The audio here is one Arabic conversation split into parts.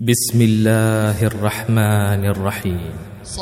بسم الله الرحمن الرحيم.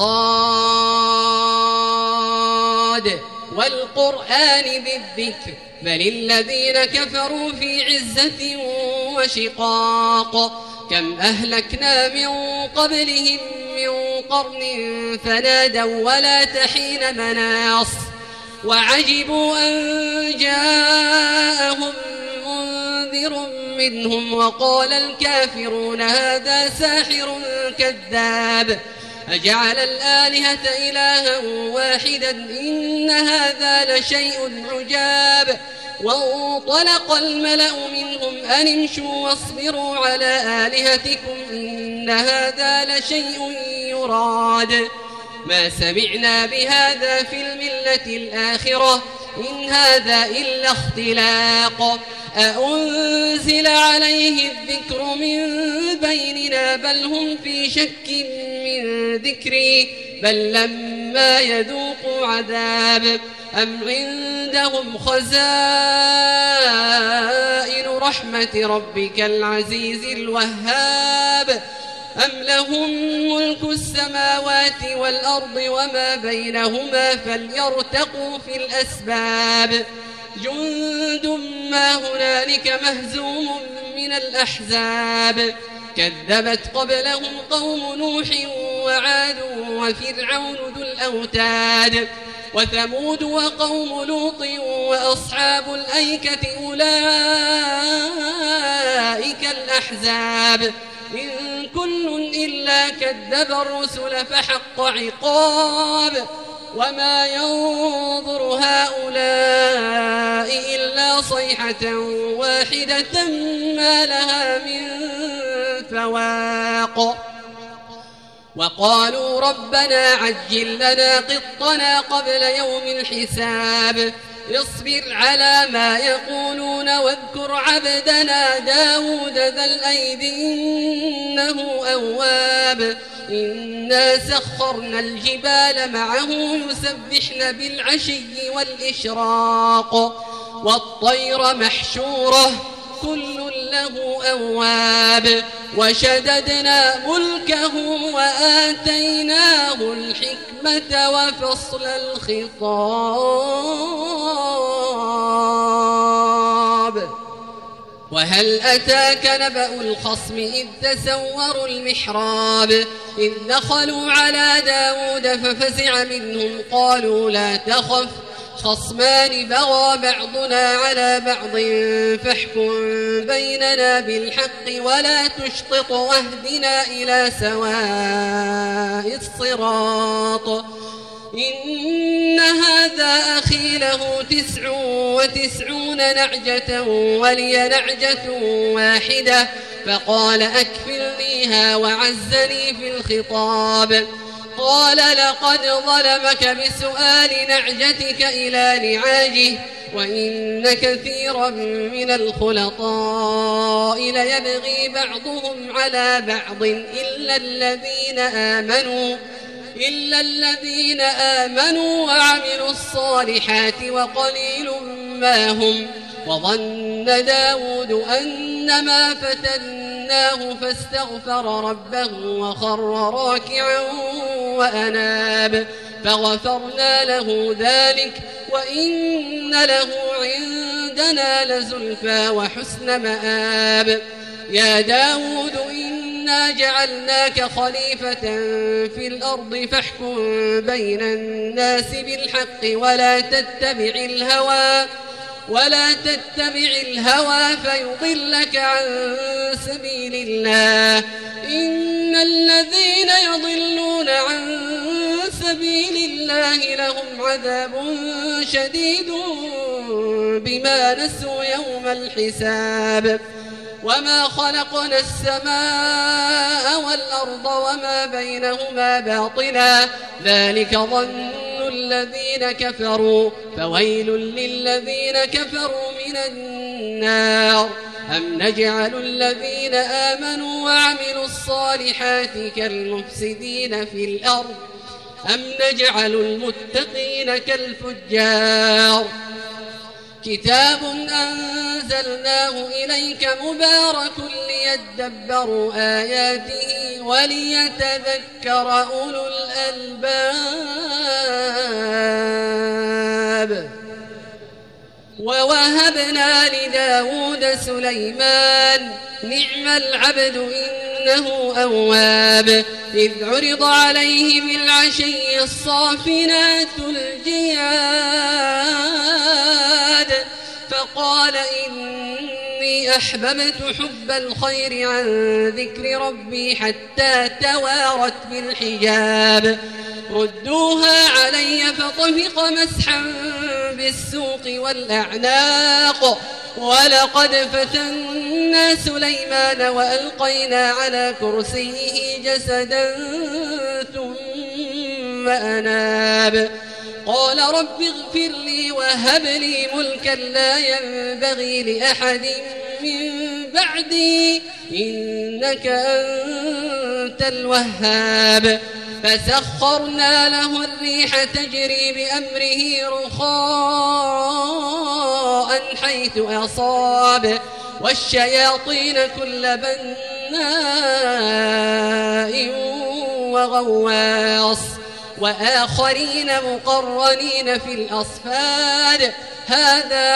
صاد والقرآن بالذكر بل الذين كفروا في عزة وشقاق كم أهلكنا من قبلهم من قرن فنادوا ولا تحين مناص وعجبوا أن جاءهم منذر منهم وقال الكافرون هذا ساحر كذاب أجعل الآلهة إلها واحدا إن هذا لشيء عجاب وانطلق الملأ منهم أن امشوا واصبروا على آلهتكم إن هذا لشيء يراد ما سمعنا بهذا في الملة الآخرة إن هذا إلا اختلاق أأنزل عليه الذكر من بيننا بل هم في شك من ذكري بل لما يذوقوا عذاب أم عندهم خزائن رحمة ربك العزيز الوهاب أم لهم ملك السماوات والأرض وما بينهما فليرتقوا في الأسباب جند ما هنالك مهزوم من الأحزاب كذبت قبلهم قوم نوح وعاد وفرعون ذو الأوتاد وثمود وقوم لوط وأصحاب الأيكة أولئك الأحزاب إن كل إلا كذب الرسل فحق عقاب وما ينظر هؤلاء إلا صيحة واحدة ما لها من فواق وقالوا ربنا عجل لنا قطنا قبل يوم الحساب اصبر على ما يقولون واذكر عبدنا داود ذا الأيد إنه أواب إنا سخرنا الجبال معه يسبحن بالعشي والإشراق والطير محشورة كل له أواب وشددنا ملكه وآتيناه الحكمة وفصل الخطاب وهل أتاك نبأ الخصم إذ تسوروا المحراب إذ دخلوا على داود ففزع منهم قالوا لا تخف خصمان بغى بعضنا على بعض فاحكم بيننا بالحق ولا تشطط واهدنا إلى سواء الصراط إن هذا أخي له 99 نعجة ولي نعجة واحدة فقال أكفلنيها وعزني في الخطاب قال لقد ظلمك بسؤال نعجتك إلى نعاجه وإن كثيرا من الخلطاء ليبغي بعضهم على بعض إلا الذين آمنوا وعملوا الصالحات وقليل ما هم وظن داود أنما فتناه فاستغفر ربه وخر راكعا وأناب فغفرنا له ذلك وإن له عندنا لزلفى وحسن مآب يا داود إنا جعلناك خليفة في الأرض فاحكم بين الناس بالحق ولا تتبع الهوى فيضلك عن سبيل الله إن الذين يضلون عن سبيل الله لهم عذاب شديد بما نسوا يوم الحساب وما خلقنا السماء والأرض وما بينهما باطلا ذلك ظن الذين كفروا فويل للذين كفروا من النار أم نجعل الذين آمنوا وعملوا الصالحات كالمفسدين في الأرض أم نجعل المتقين كالفجار كتاب أنزلناه إليك مبارك ليدبروا آياته وليتذكر أولو الألباب ووهبنا لداود سليمان نعم العبد إنه أواب إذ عرض عليه بالعشي الصافنات الجياد فقال إني أحببت حب الخير عن ذكر ربي حتى توارت بالحجاب ردوها علي فطفق مسحا بالسوق والأعناق ولقد فتنا سليمان وألقينا على كرسيه جسدا ثم أناب قال رب اغفر لي وهب لي ملكا لا ينبغي لأحد من بعدي إنك أنت الوهاب فسخرنا له الريح تجري بأمره رخاء حيث أصاب والشياطين كل بناء وغواص وآخرين مقرنين في الأصفاد هذا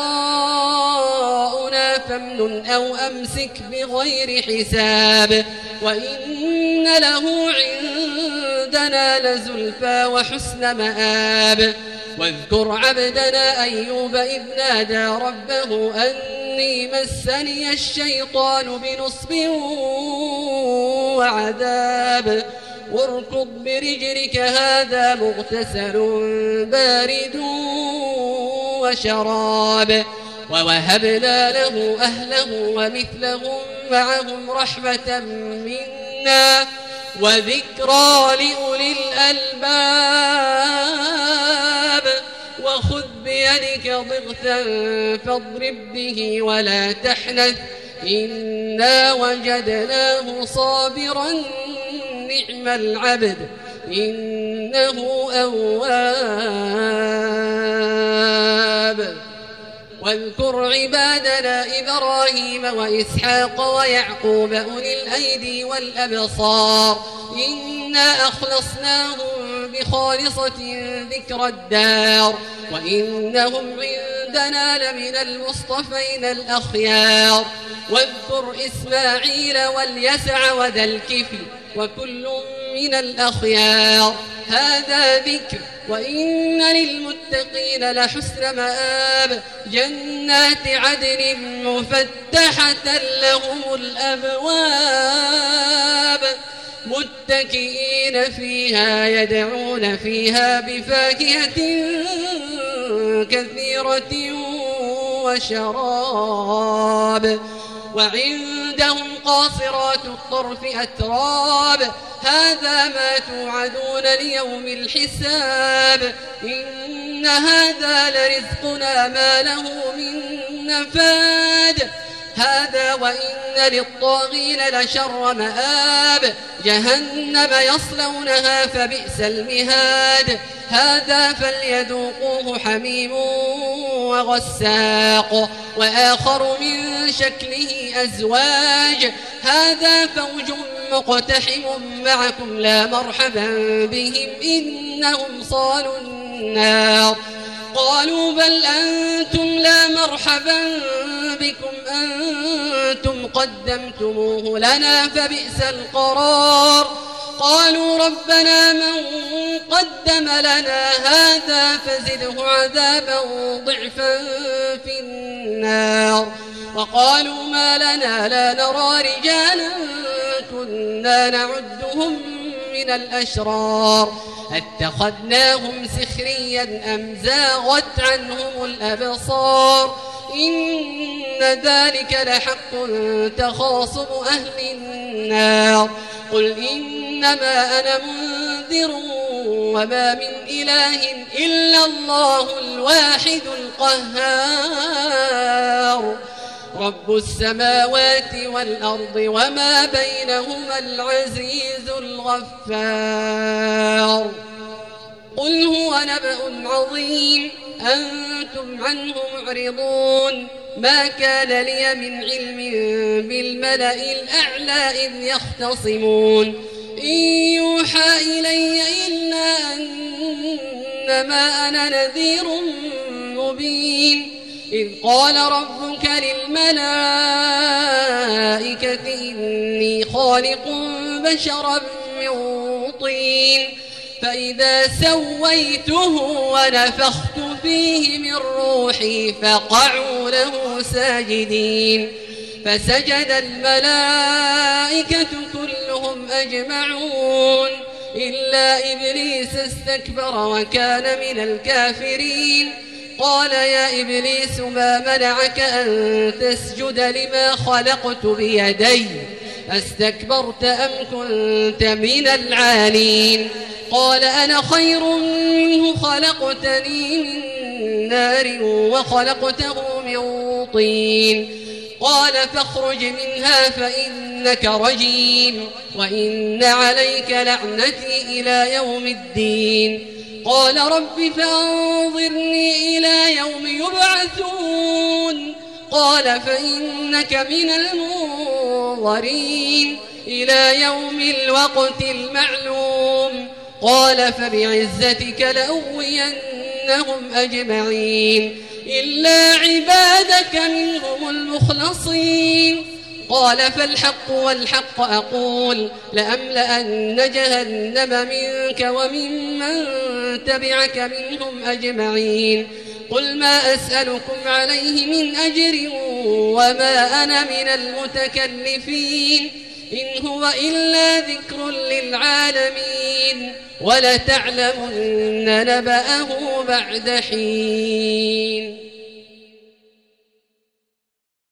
عطاؤنا فامنن أو أمسك بغير حساب وإن له عندنا لزلفى وحسن مآب واذكر عبدنا أيوب إذ نادى ربه أني مسني الشيطان بنصب وعذاب واركض برجلك هذا مغتسل بارد وشراب ووهبنا له أهله ومثلهم معهم رحمة منا وذكرى لأولي الألباب وخذ بيدك ضغثا فاضرب به ولا تحنث إنا وجدناه صابرا نعم العبد إنه أواب واذكر عبادنا إبراهيم وإسحاق ويعقوب أولي الأيدي والأبصار إنا أخلصناهم بخالصة ذكر الدار وإنهم عندنا لمن المصطفين الأخيار واذكر إسماعيل واليسع وذا الكفل وكل من الأخيار هذا ذكر وإن للمتقين لحسن مآب جنات عدن مفتحة لهم الأبواب متكئين فيها يدعون فيها بفاكهة كثيرة وشراب وعندهم قاصرات الطرف أتراب هذا ما توعدون ليوم الحساب إن هذا لرزقنا ما له من نفاد هذا وإن للطاغين لشر مآب جهنم يصلونها فبئس المهاد هذا فليذوقوه حميم وغساق وآخر من شكله أزواج هذا فوج مقتحم معكم لا مرحبا بهم إنهم صالوا النار قالوا بل أنتم لا مرحبا بكم أنتم قدمتموه لنا فبئس القرار قالوا ربنا من قدم لنا هذا فزده عذابا ضعفا في النار وقالوا ما لنا لا نرى رجالا كنا نعدهم من الأشرار اتخذناهم سخريا أم زاغت عنهم الأبصار إن ذلك لحق تخاصم أهل النار قل إنما أنا منذر وما من إله إلا الله الواحد القهار رب السماوات والأرض وما بينهما العزيز الغفار قل هو نبأ عظيم أنتم عنه معرضون ما كان لي من علم بالملأ الأعلى إذ يختصمون إن يوحى إلي إلا أنما أنا نذير مبين إذ قال ربك للملائكة إني خالق بشرا من طين فإذا سويته ونفخت فيه من روحي فقعوا له ساجدين فسجد الملائكة كلهم أجمعون إلا إبليس استكبر وكان من الكافرين قال يا إبليس ما منعك أن تسجد لما خلقت بيدي أستكبرت أم كنت من العالين قال أنا خير منه خلقتني من نار وخلقته من طين قال فاخرج منها فإنك رجيم وإن عليك لعنتي إلى يوم الدين قال رب فانظرني إلى يوم يبعثون قال فإنك من المنظرين إلى يوم الوقت المعلوم قال فبعزتك لأغوينهم أجمعين إلا عبادك منهم المخلصين قال فالحق والحق أقول لأملأن جهنم منك وممن تبعك منهم أجمعين قل ما أسألكم عليه من أجر وما أنا من المتكلفين إن هو إلا ذكر للعالمين ولتعلمن نبأه بعد حين